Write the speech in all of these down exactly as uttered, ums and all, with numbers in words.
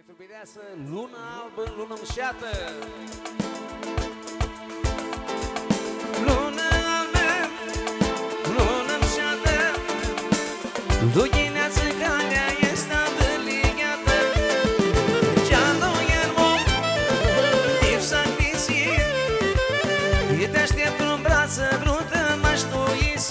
Iubireasă în luna albă, în luna mșeată. Luna albă, luna mșeată, lugineață calea este adăligată. Ceanul iar om, tip s-a crisit, e te aștept în brață, brută m-aș tu isi.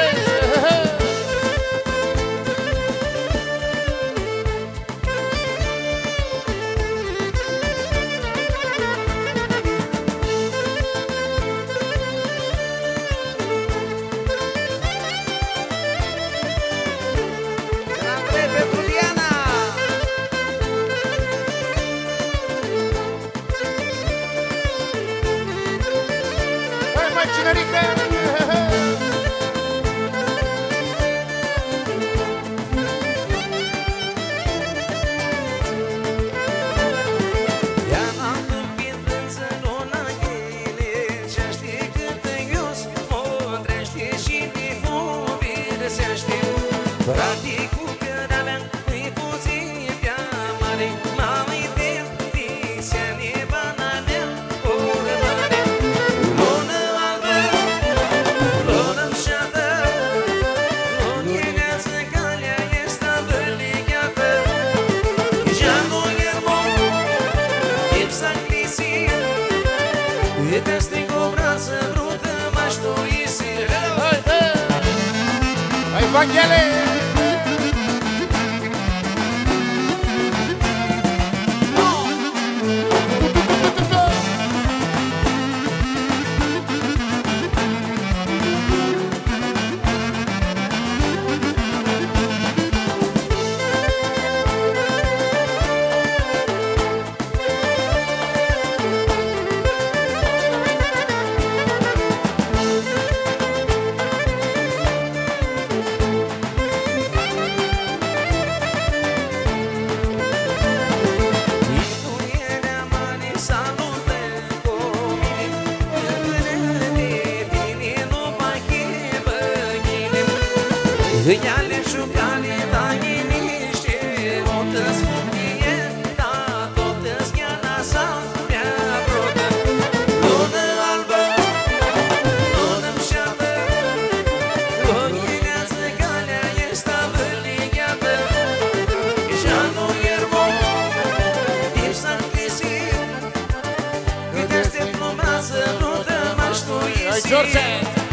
Practicul că aveam îi puțin prea mare, m-am uitat, visea nebana mea, oră mare. Lună albă, lună mșeată, lugineață calea este adăligată. Geamul e bun, tip s-a crisit, te strig o brață brută, m-aș tu isi. Hai, Vanghele! Îi alem șucale, da ghiniște, o te-ți fumie, da tot te-ți gheana sa mea brotă. Lună albă, lună mșeată, lugineață calea este adăligată. Geanul e bun, tip s-a crisit, că te aștept în brață, brută m-aș tu isi.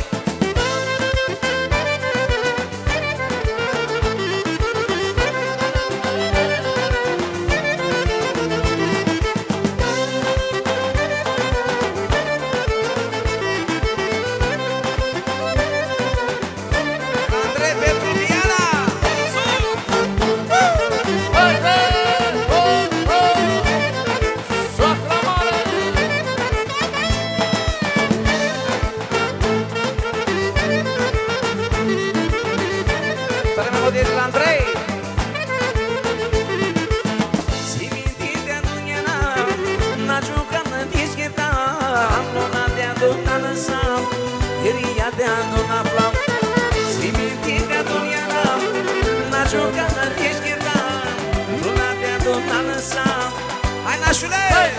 Hai, nașule!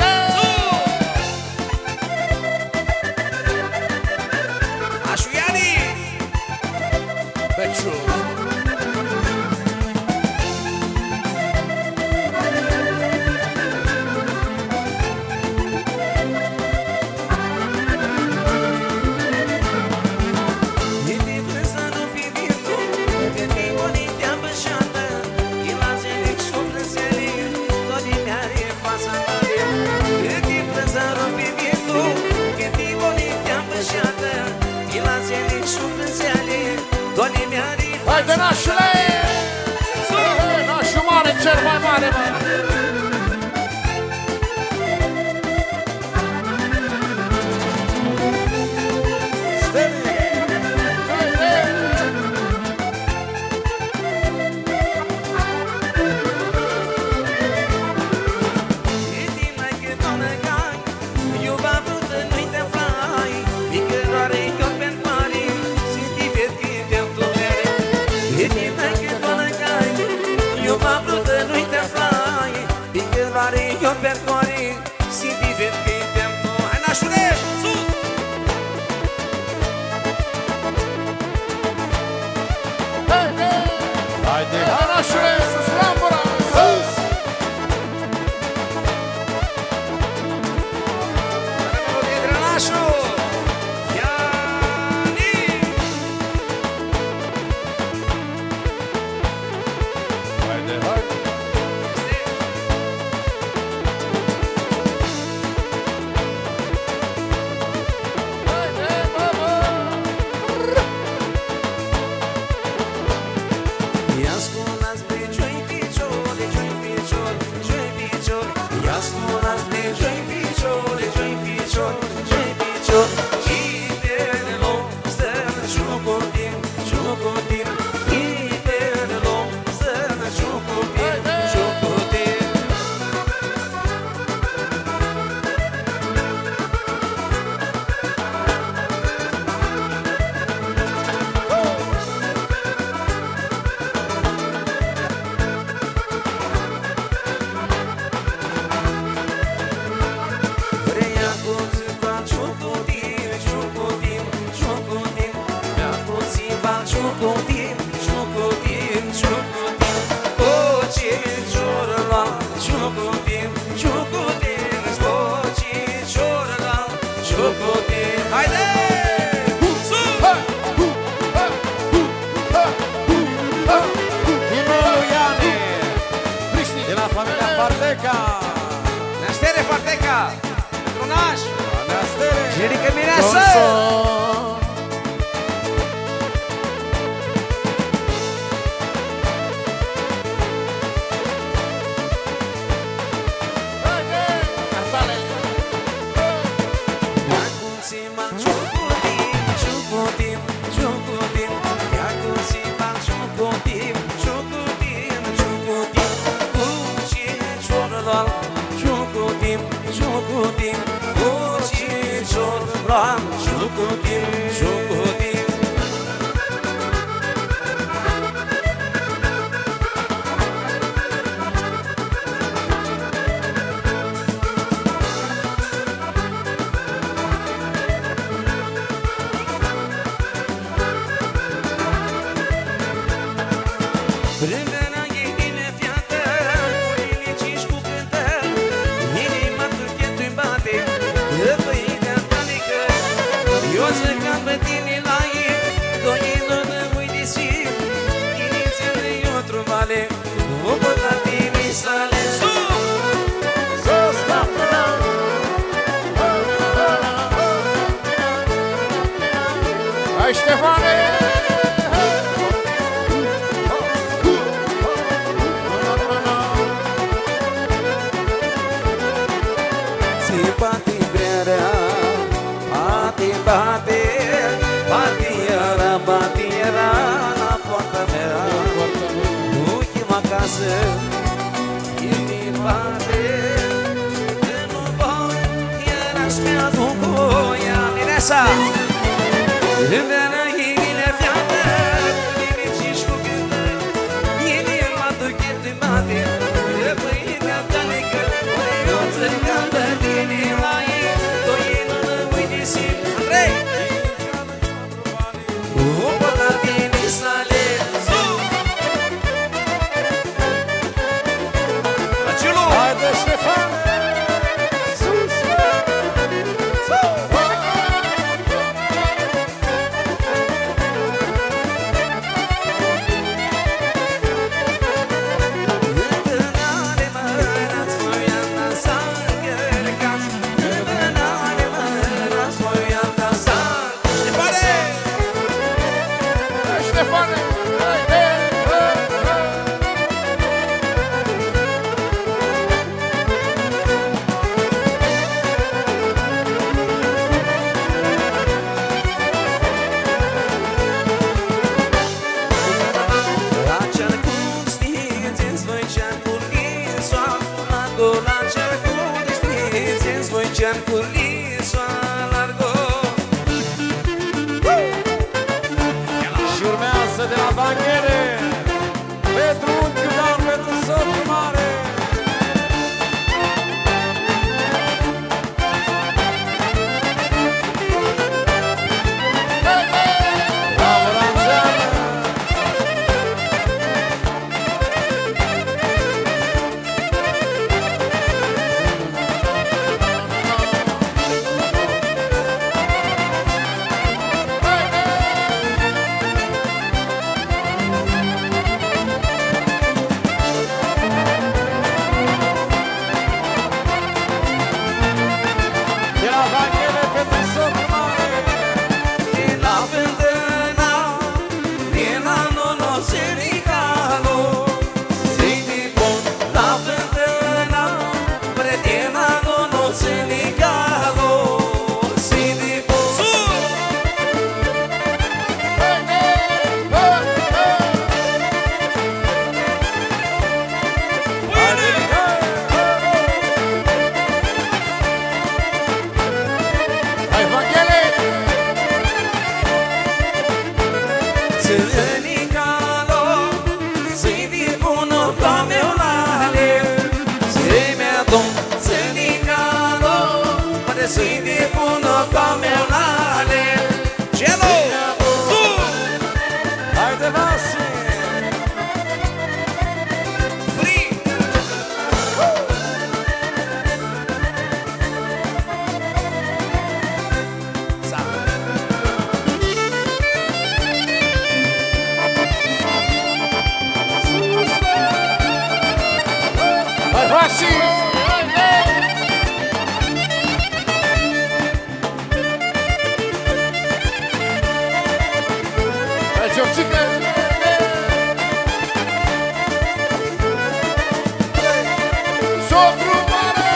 Nașuiani! Beciu! Hai de nașule! Nașul mare, cel mai mare, mă! Eu m-am vrut, nu-i te aflai io percorri, si diverte il tempo. Hai nașule, sus! Haide, Haide, hai nașule, sus lambura, sus! Melodie Grănașu! Iani! haide, haide. Haide, mama! Ia scunați pe joi piciore, joi piciore, joi piciore. Ia scunați pe joi piciore, joi piciore, joi piciore. Ibelelo, stănă ciucotin, ciucotin. Ibelelo, stănă ciucotin, ciucotin. Vrea cu țipa ciucotin, ciucotin, ciucotin. Vrea cu țipa ciucotin, ciucotin, ciucotin. O ce ciorăla, ciucotin, ciucotin. O ce ciorăla, ciucotin. Haide! Sus! Timul lui Iani, Cristi, de la familia Parteca. Neastere Parteca, Tronaș, Neastere. Jerică Mireasă! haide, Cartale! Ia-cu-ți-mă ciucotin, ciucotin, ciucotin. Ia-cu-ți-mă ciucotin, ciucotin, ciucotin. Cu ce ciorăla, ciucotin, ciucotin. Cu ce ciorăla, ciucotin, ciucotin. Rândă-na ei bine fiată, cu linici cu cântă. Inima tu pietui bate, răpăirea ta mică. Eu zăcam pe tine la ei, doinul de uite și inițiile eu truvale, o pot la tine sale. Sus, lambura! Hai, Ștefane! Ți bate brerea, bate, bate, bate iara, bate iara la poarta mea. Uchim acasă, inimi bate, că nu pot, iar aș mi-aduc voia. Mireasa! Rândă-na inile fiată, cu linici cu cântă. Inima tu chetui bate, răpăirea ta mică. Eu țărcam pe tine la ei, doină de uite și Andrei! O pot la tine sale. Aciulu! Haide, Ștefan. Sus! Și urmează de la Banghele Petru Unchiu, Dan, Petru Sotul Mare. Vai fácil! Vai, Georgica! Sogro mare!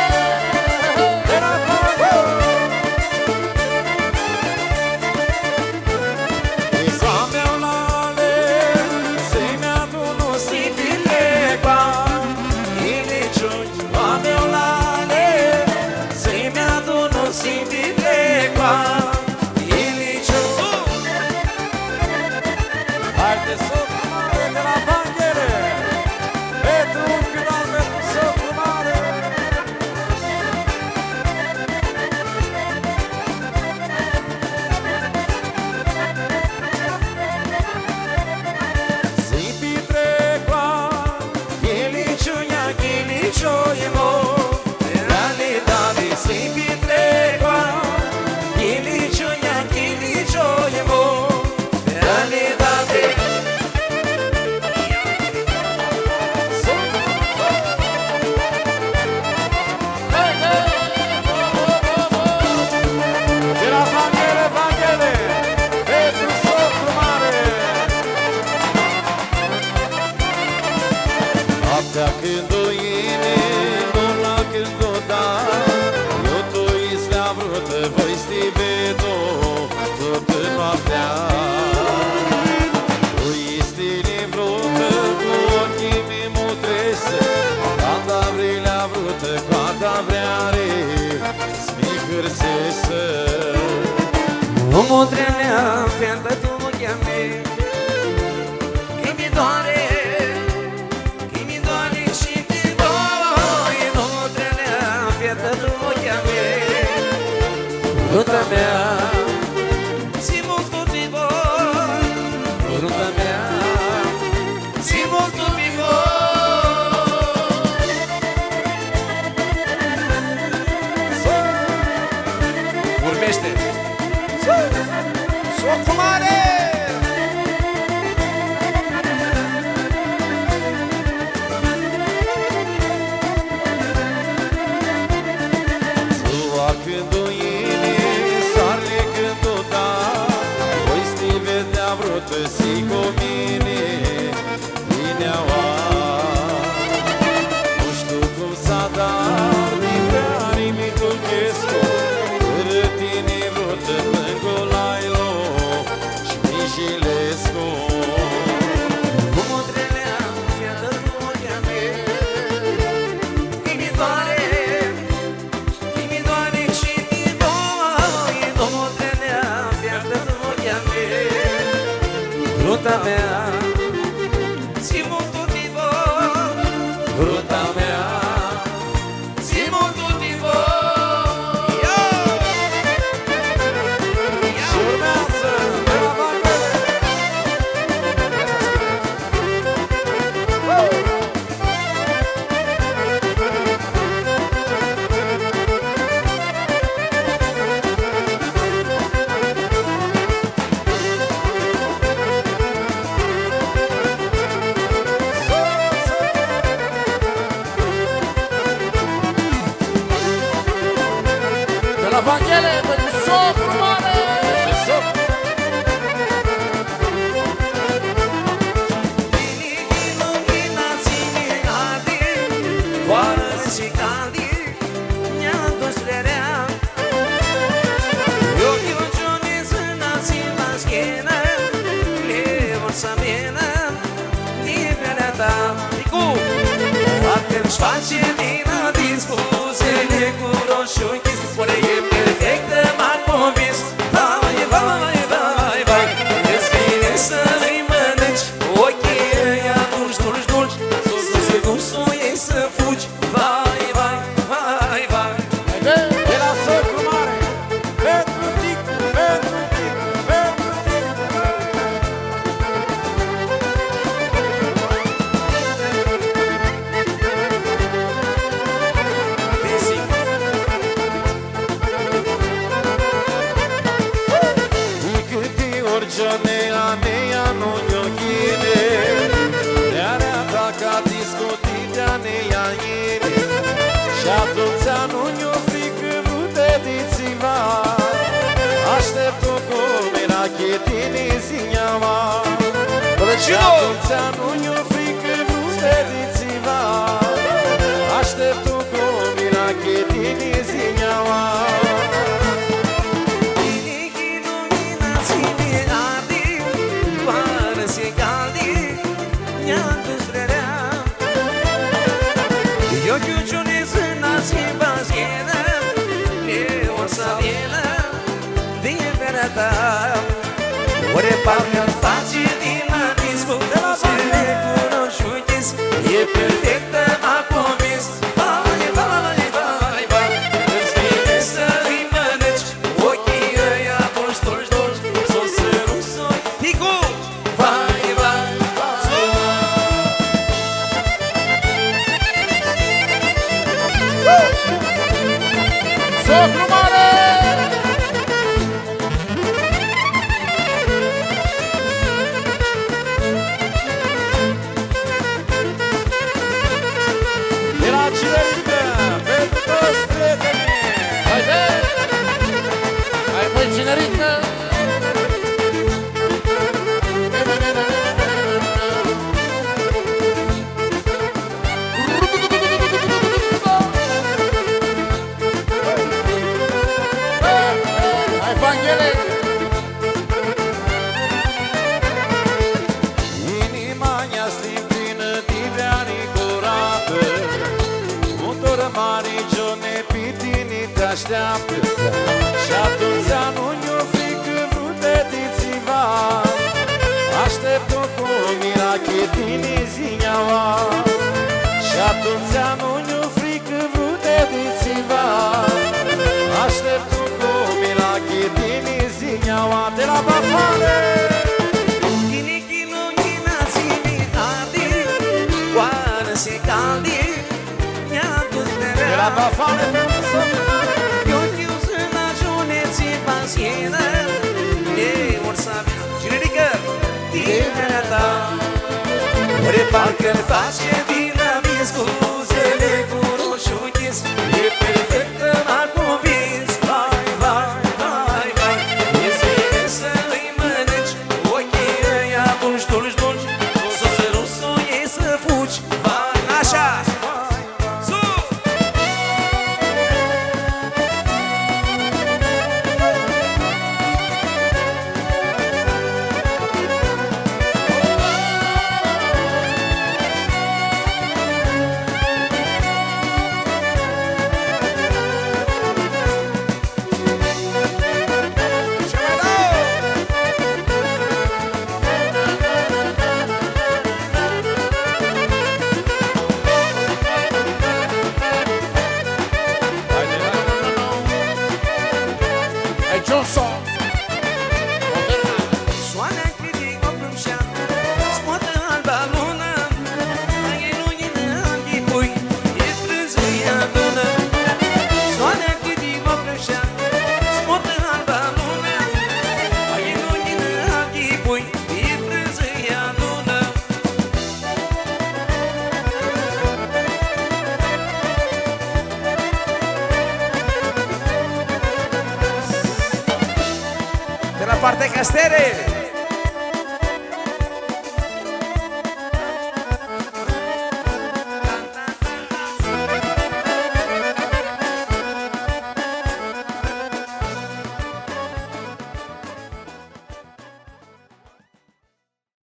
Motrelea, fiertă tu mă cheame, că mi doare, că mi doare și te doi. Motrelea, fiertă tu mă cheame, ruta mea, si molto ti vuoi, ruta mea, si molto mi vuoi. Urmește! Socru mare! Ziua când o iene, soarele când o da, voi sti vedea vreo tăsi cu mine, vineaua. Nu știu cum s-a dat, din prea nimicul chescu, fără tine vreo tăpângul Gilescu. Cu motrelea, fiertă tu mă cheame, că mi doare, că mi doare și te doi. Cu motrelea, fiertă tu mă cheame, ruta mea, si molto ti vuoi, ruta mea, si molto ti vuoi. Și urmează de la Vanghele. De la Vanghele, pentru socru mare! Face din dispusele cu roșu închis, spune e perfectă, m-a convins. Vai, vai, vai, vai, îți vine să-i mănânci ochii ăia dulci, dulci, dulci, sus, gustul ei să fugi. Vai, vai, vai, vai. De la Socru Mare, pentru Ticu, pentru Ticu, pentru Giornea mea non io chiede, le arata ca discotita nea mine și atunci nu mi-o frică vrute dițiva. Aștept-o cum era chetine zineaua și atunci nu mi-o frică vrute dițiva. Aștept-o cum era chetine zineaua. Eu chiuciunesc în asiba schienă, eu o să vină din verea ta. Ore parcă-mi face din la discută, să ne cunoșuiți, e perfectă, m-a convins. Vai, vai, vai, vai, îți vine să-i mănânci ochii ăia dolci, dolci, dolci, s-o sărut, s-o ticuci. Vai, vai, Socru mare! De la Cinerică, pentru toți prietenii! Haide! Hai măi Cinerică! Hai Vanghele! Inima mea stinplină din veanii curată, motor mare ce-o nepitini te așteaptă. Și atunci nu mi-o frică vrute dițiva. Aștept-o cu mira chetini zineaua. Și atunci nu mi-o frică vrute dițiva. Aștept-o cu mira chetini zineaua. De la Bafale! Se caldi, mi-a dus mereu. De la Bafale pentru săptămână. Eu știu să-mi ajuneți pasienă, eu or să avea Cinerică din verea ta. Ore parcă-mi face din la mie scuzele cu roșuchis, e perfectă, m-a convins. Vai, vai, vai, vai, îți vine să-i mănânci ochii ăia dulci, dulci, dulci, s-o sărut, s-o iei să fugi. Așa! Sus! Johnson! Soarea critic o plumșeam, smotă alba lună, ai lumină închipui, e frânză ea adună. Soarea critic o plumșeam, smotă alba lună, ai lumină închipui, e frânză ea adună. De la partea Castere.